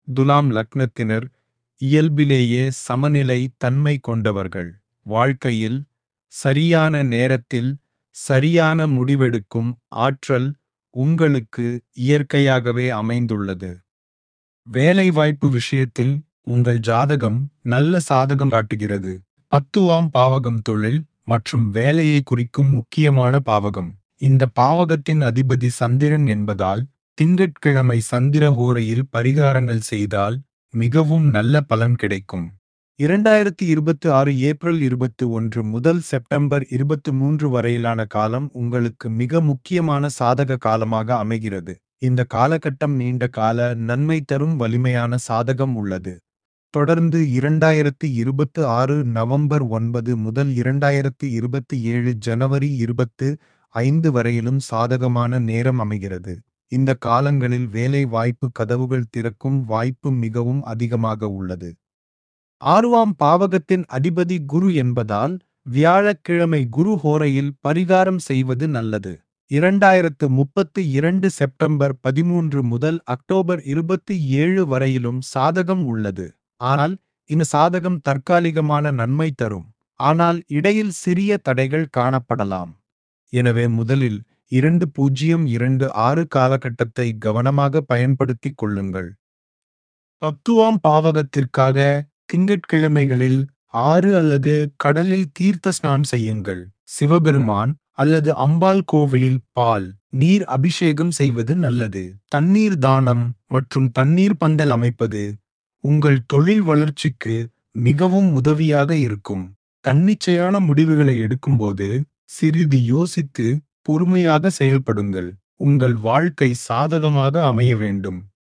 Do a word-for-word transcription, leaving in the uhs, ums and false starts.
துலாம் லக்னத்தினர் இயல்பிலேயே சமநிலை தன்மை கொண்டவர்கள். வாழ்க்கையில் சரியான நேரத்தில் சரியான முடிவெடுக்கும் ஆற்றல் உங்களுக்கு இயற்கையாகவே அமைந்துள்ளது. வேலைவாய்ப்பு விஷயத்தில் உங்கள் ஜாதகம் நல்ல சாதகம் காட்டுகிறது. பத்துவாம் பாவகம் தொழில் மற்றும் வேலையை குறிக்கும் முக்கியமான பாவகம். இந்த பாவகத்தின் அதிபதி சந்திரன் என்பதால் திங்கட்கிழமை சந்திர ஹோரையில் பரிகாரங்கள் செய்தால் மிகவும் நல்ல பலன் கிடைக்கும். இரண்டாயிரத்தி இருபத்தி ஆறு ஏப்ரல் இருபத்தி ஒன்று முதல் செப்டம்பர் இருபத்தி மூன்று வரையிலான காலம் உங்களுக்கு மிக முக்கியமான சாதக காலமாக அமைகிறது. இந்த காலகட்டம் நீண்ட கால நன்மை தரும் வலிமையான சாதகம் உள்ளது. தொடர்ந்து இரண்டாயிரத்தி இருபத்தி ஆறு நவம்பர் ஒன்பது முதல் இரண்டாயிரத்தி இருபத்தி ஏழு ஜனவரி இருபத்து ஐந்து வரையிலும் சாதகமான நேரம் அமைகிறது. இந்த காலங்களில் வேலை வாய்ப்பு கதவுகள் திறக்கும் வாய்ப்பு மிகவும் அதிகமாக உள்ளது. ஆறுவாம் பாவகத்தின் அதிபதி குரு என்பதால் வியாழக்கிழமை குரு ஹோரையில் பரிகாரம் செய்வது நல்லது. இரண்டாயிரத்து முப்பத்தி இரண்டு செப்டம்பர் பதிமூன்று முதல் அக்டோபர் இருபத்தி ஏழு வரையிலும் சாதகம் உள்ளது. ஆனால் இந்த சாதகம் தற்காலிகமான நன்மை தரும். ஆனால் இடையில் சிறிய தடைகள் காணப்படலாம். எனவே முதலில் இரண்டு பூஜ்ஜியம் இரண்டு ஆறு காலகட்டத்தை கவனமாக பயன்படுத்திக் கொள்ளுங்கள். பத்துவாம் பாவகத்திற்காக திங்கட்கிழமைகளில் ஆறு அல்லது கடலில் தீர்த்த ஸ்நானம் செய்யுங்கள். சிவபெருமான் அல்லது அம்பாள் கோவிலில் பால் நீர் அபிஷேகம் செய்வது நல்லது. தண்ணீர் தானம் மற்றும் தண்ணீர் பந்தல் அமைப்பது உங்கள் தொழில் வளர்ச்சிக்கு மிகவும் உதவியாக இருக்கும். தன்னிச்சையான முடிவுகளை எடுக்கும்போது சிறிது யோசித்து பொறுமையாக செயல்படுங்கள். உங்கள் வாழ்க்கை சாதகமாக அமைய வேண்டும்.